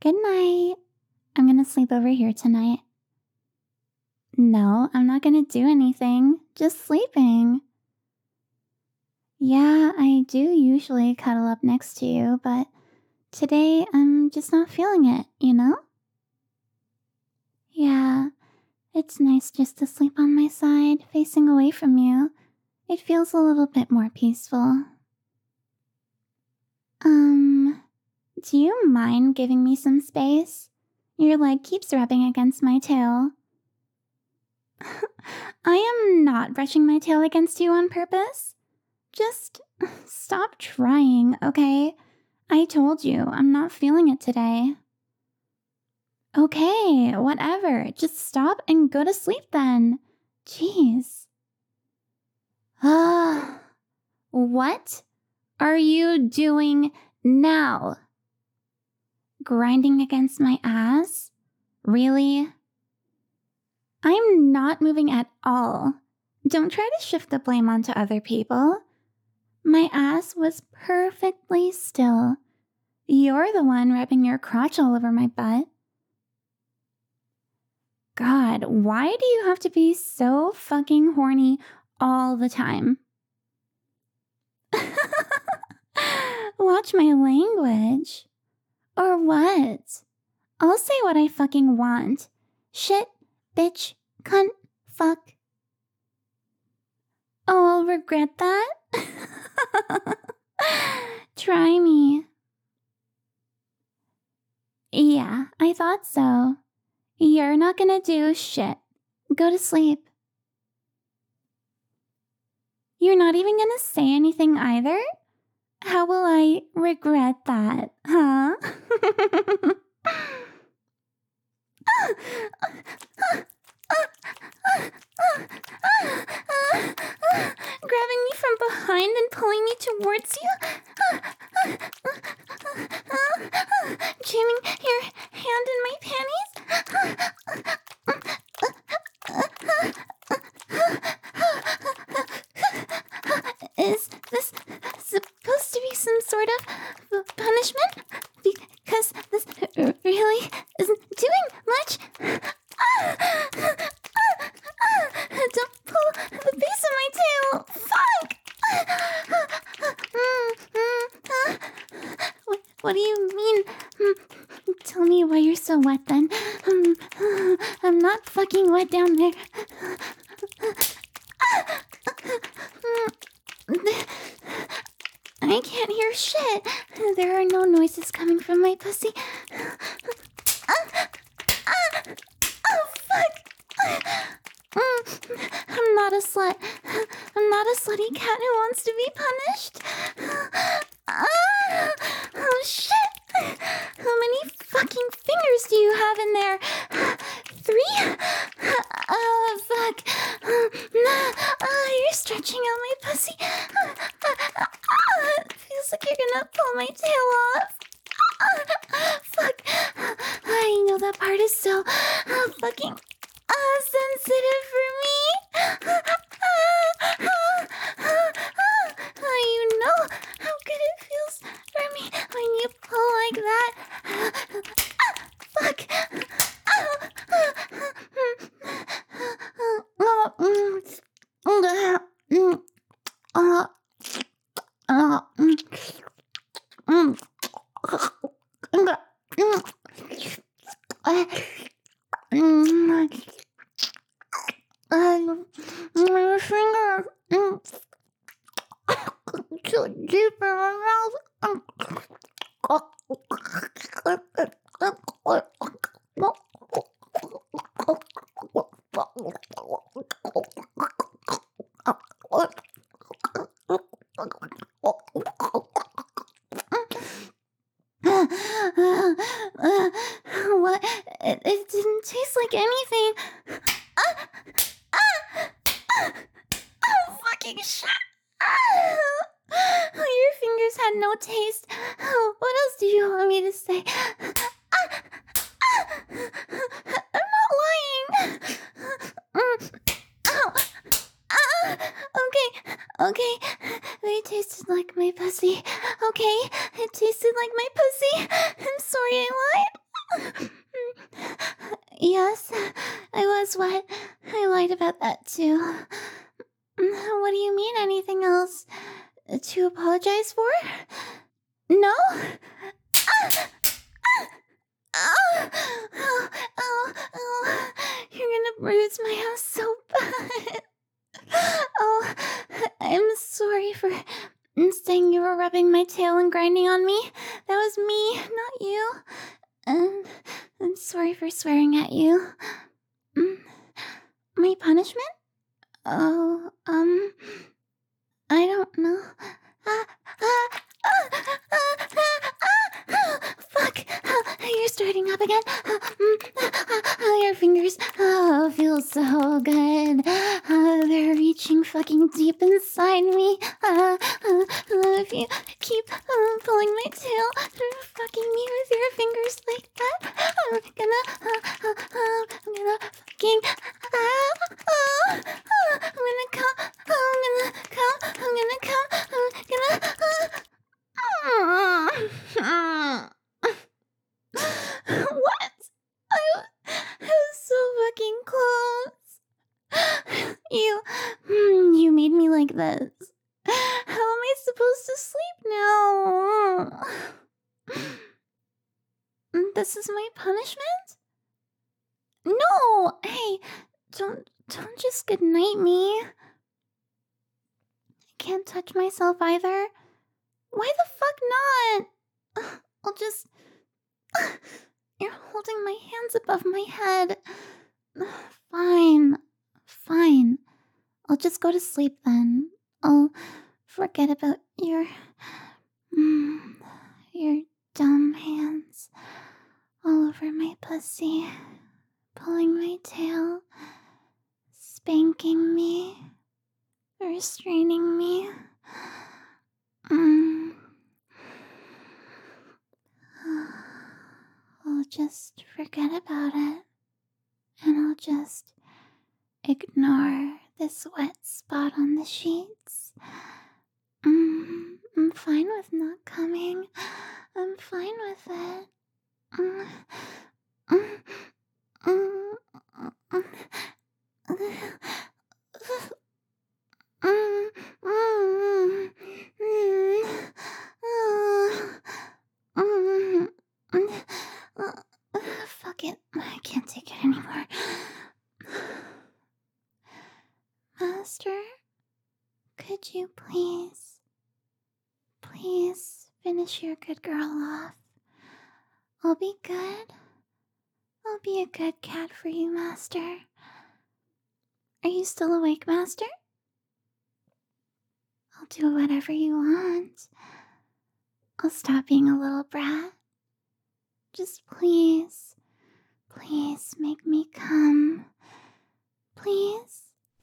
Good night. I'm gonna sleep over here tonight. No, I'm not gonna do anything. Just sleeping. Yeah, I do usually cuddle up next to you, but today I'm just not feeling it, you know? Yeah, it's nice just to sleep on my side, facing away from you. It feels a little bit more peaceful. Do you mind giving me some space? Your leg keeps rubbing against my tail. I am not brushing my tail against you on purpose. Just stop trying, okay? I told you, I'm not feeling it today. Okay, whatever. Just stop and go to sleep then. Jeez. What are you doing now? Grinding against my ass? Really? I'm not moving at all. Don't try to shift the blame onto other people. My ass was perfectly still. You're the one rubbing your crotch all over my butt. God, why do you have to be so fucking horny all the time? Watch my language. Or what? I'll say what I fucking want. Shit, bitch, cunt, fuck. Oh, I'll regret that? Try me. Yeah, I thought so. You're not gonna do shit. Go to sleep. You're not even gonna say anything either? How will I regret that, huh? Grabbing me from behind and pulling me towards you? Jamming your hand in my panties? Is this supposed to be some sort of punishment? Because this really isn't doing much. Don't pull the base of my tail. Fuck! What do you mean? Tell me why you're so wet then. I'm not fucking wet down there. I can't hear shit. There are no noises coming from my pussy. Oh, fuck! I'm not a slut. I'm not a slutty cat who wants to be punished. Oh, shit! How many fucking fingers do you have in there? 3? Oh, fuck. You're stretching out my pussy. It feels like you're gonna pull my tail off. Fuck. I know that part is so fucking sensitive for me. You know how good it feels for me when you pull like that. Fuck. My finger too deep in my mouth. What? It didn't taste like anything. Oh, fucking shit. Your fingers had no taste. What else do you want me to say? I'm not lying. Okay. They tasted like my pussy. Okay, it tasted like my pussy. I'm sorry I lied. Yes, I was wet. I lied about that too. What do you mean, anything else to apologize for? No? Oh, oh, oh, oh. You're gonna bruise my ass so bad. Oh, I'm sorry for saying you were rubbing my tail and grinding on me. That was me, not you. And I'm sorry for swearing at you. My punishment? Oh, I don't know. Fuck! You're starting up again. Your fingers feel so good. They're reaching fucking deep inside me. If you keep pulling my tail, fucking me with your fingers like that, I'm gonna fucking. I'm gonna come. I'm gonna what? I was so fucking close. You made me like this. How am I supposed to sleep now? This is my punishment? No! Hey, don't just goodnight me. I can't touch myself either. Why the fuck not? I'll just... You're holding my hands above my head. Fine. I'll just go to sleep then. I'll forget about your dumb hands all over my pussy, pulling my tail, spanking me, restraining me. I'll just forget about it, and I'll just ignore this wet spot on the sheets. I'm fine with not coming. I'm fine with it. Fuck it. I can't take it anymore. Master, could you please finish your good girl off? I'll be good. I'll be a good cat for you, Master. Are you still awake, Master? I'll do whatever you want. I'll stop being a little brat. Just please make me come. Please?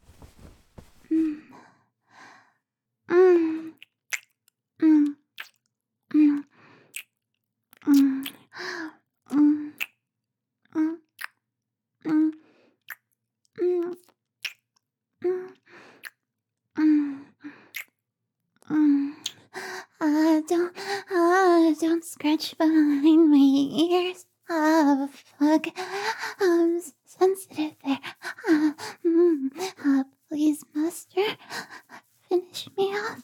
Don't scratch behind my ears. Fuck. I'm sensitive there. Please, Master, finish me off.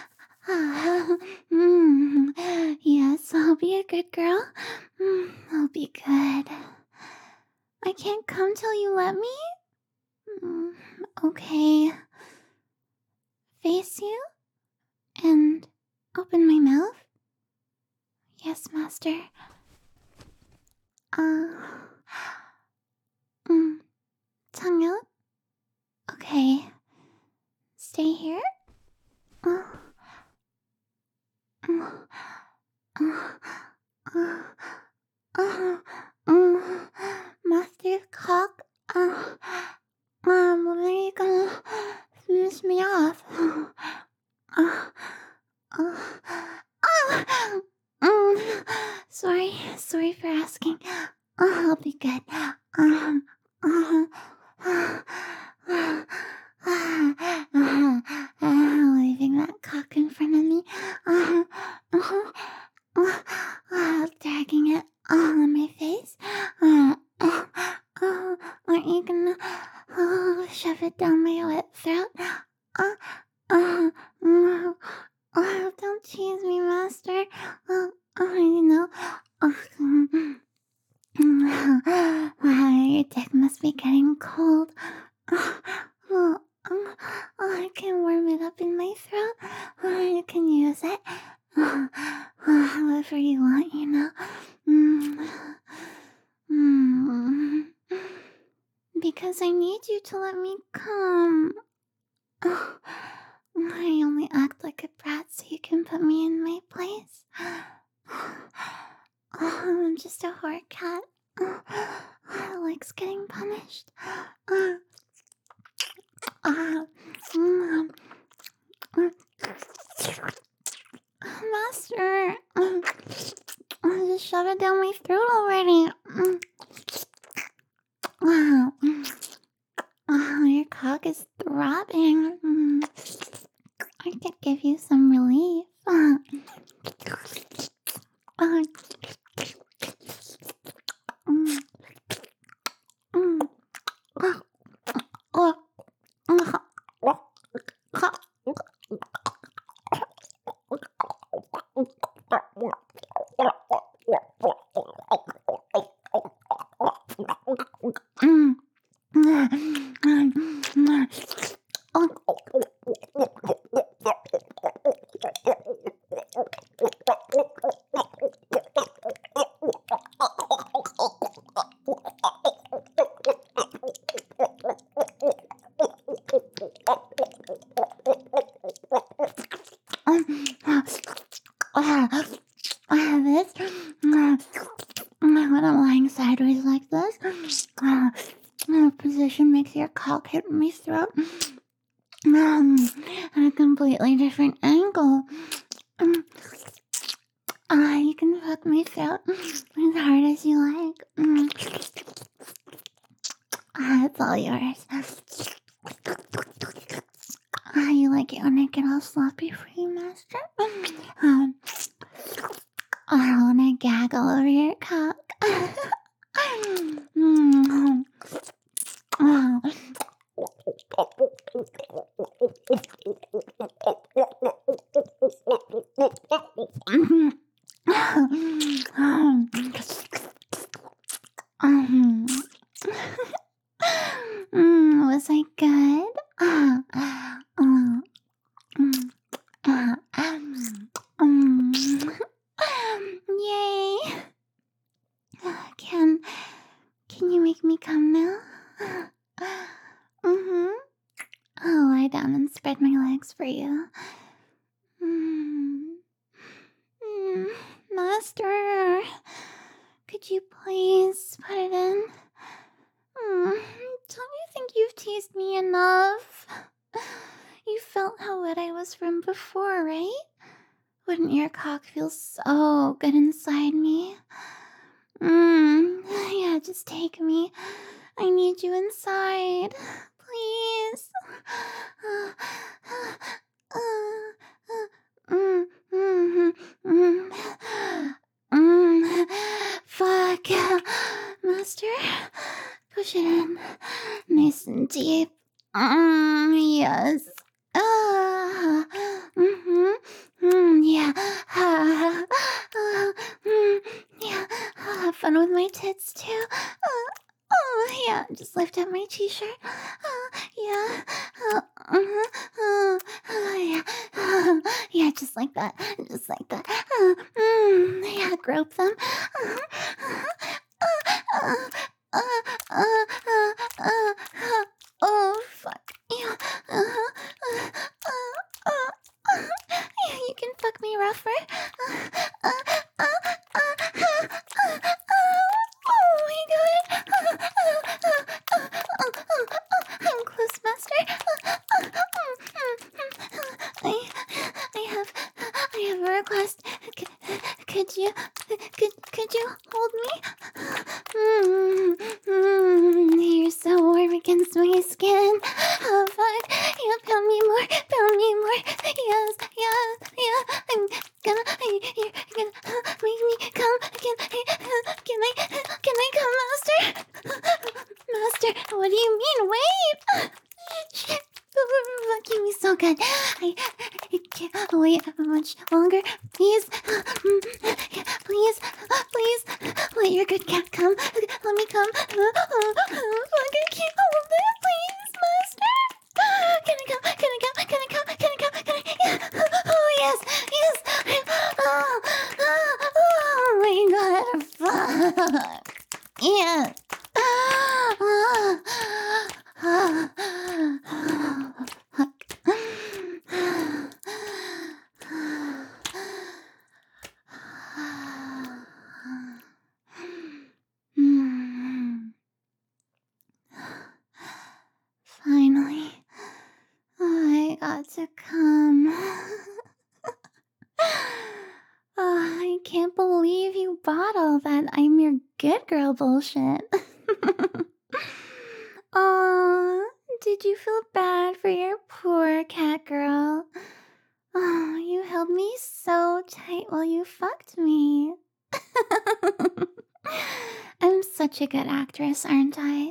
Yes, I'll be a good girl. I'll be good. I can't come till you let me? Okay. Face you and open my mouth? Yes, Master. Tongue out? Okay. Stay here? Master Cock, when are you gonna finish me off? Sorry for asking. I'll be good. Leaving that cock in front of me. Dragging it on my face. Your dick must be getting cold. Oh, I can warm it up in my throat. You can use it however you want, you know. Because I need you to let me come. I only act like a brat so you can put me in my place. I'm just a whore cat. Likes getting punished. Master, just shove it down my throat already. Your cock is throbbing. I could give you some relief. This, when I'm lying sideways like this, position makes your cock hit my throat at a completely different angle. You can fuck my throat as hard as you like. It's all yours. You like it when I get all sloppy for you, Master? I wanna gag all over your cock. Was I good? Yay! Can you make me come now? I'll lie down and spread my legs for you. Master, could you please put it in? Don't you think you've teased me enough? You felt how wet I was from before, right? Wouldn't your cock feel so good inside me? Yeah, just take me. I need you inside. Please. Fuck. Master, push it in. Nice and deep. Yes. Yeah. Yeah. Have fun with my tits too. Yeah. Just lift up my t-shirt. Yeah. Yeah. Yeah. Just like that. Just like that. Yeah. Grope them. Oh, fuck. Yeah. Yeah, you can fuck me rougher. Oh my god. I'm close, Master. I have a request. Could you hold me? You're so warm against my skin. Oh fuck, yeah, pound me more. Yes, yeah. I'm gonna, you're gonna make me come again. Can I come, Master? Master, what do you mean? Wait. Shit. Fucking me so good. I can't wait much longer. Please, please, Let your good cat come. Let me come. I can't hold it, please, master. Can I come? Can I come? Can I come? Can I come? Can I? Yeah. Oh yes, yes. Oh my god. Fuck. Yeah. Finally, I got to come. I can't believe you bought all that I'm your good girl bullshit. Aw, did you feel bad for your poor cat girl? Oh, you held me so tight while you fucked me. I'm such a good actress, aren't I?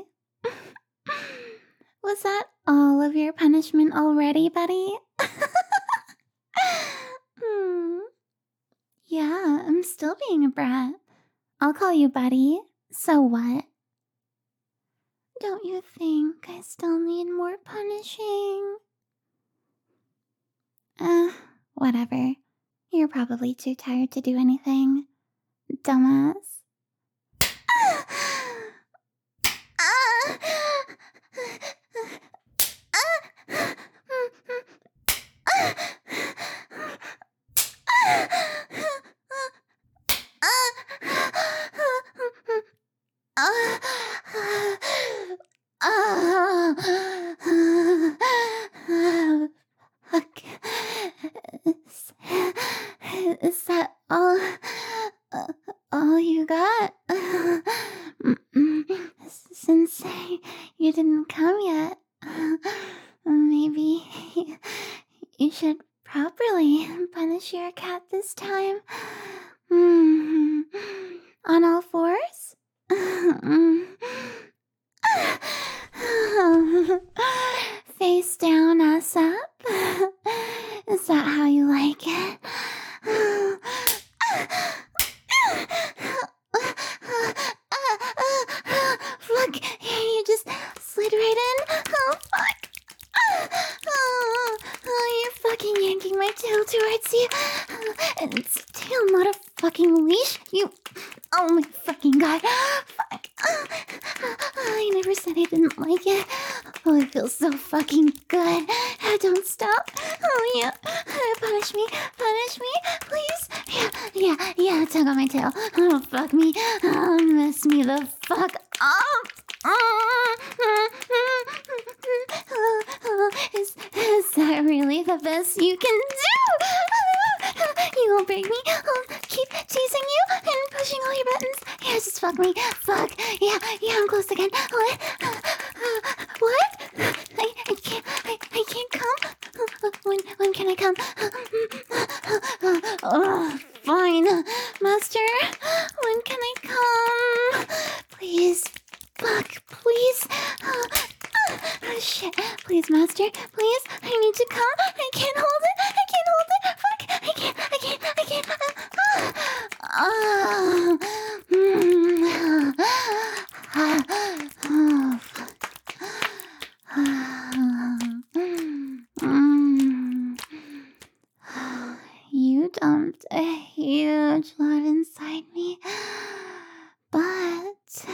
Was that all of your punishment already, buddy? Yeah, I'm still being a brat. I'll call you buddy. So what? Don't you think I still need more punishing? Whatever. You're probably too tired to do anything. Dumbass. Fuck. Is that all you got? Since you didn't come yet, maybe you should properly punish your cat this time. On all fours? Face down, ass up. Is that how you like it? Fuck, you just slid right in. Oh, fuck. Oh, you're fucking yanking my tail towards you. It's a tail, not a fucking leash. Oh my fucking god. Fuck. I never said I didn't like it. Oh, it feels so fucking good. Don't stop. Oh yeah. Punish me, please. Yeah, tug on my tail. Oh, fuck me. Oh, mess me the fuck up. Is that really the best you can do? You won't break me. I'll keep teasing you and pushing all your buttons. Yeah, just fuck me. Fuck. Yeah, I'm close again. What? I can't come. When can I come? Oh, fine. Master, when can I come? Please. Fuck, please. Shit. Please, master. Please. I need to come. I can't hold it. Fuck. I can't. You dumped a huge lot inside me, but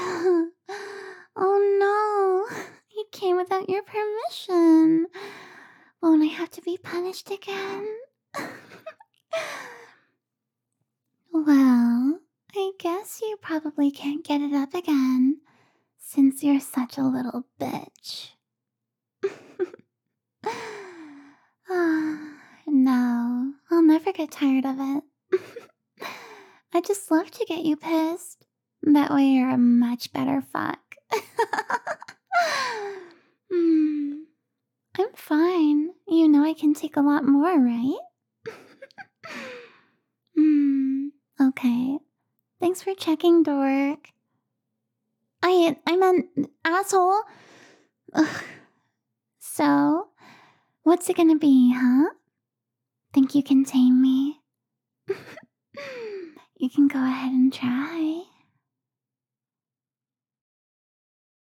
oh no, you came without your permission. Won't I have to be punished again? Well, I guess you probably can't get it up again, since you're such a little bitch. No, I'll never get tired of it. I just love to get you pissed. That way you're a much better fuck. I'm fine. You know I can take a lot more, right? Okay. Thanks for checking, dork. I meant asshole. Ugh. So, what's it gonna be, huh? Think you can tame me? You can go ahead and try.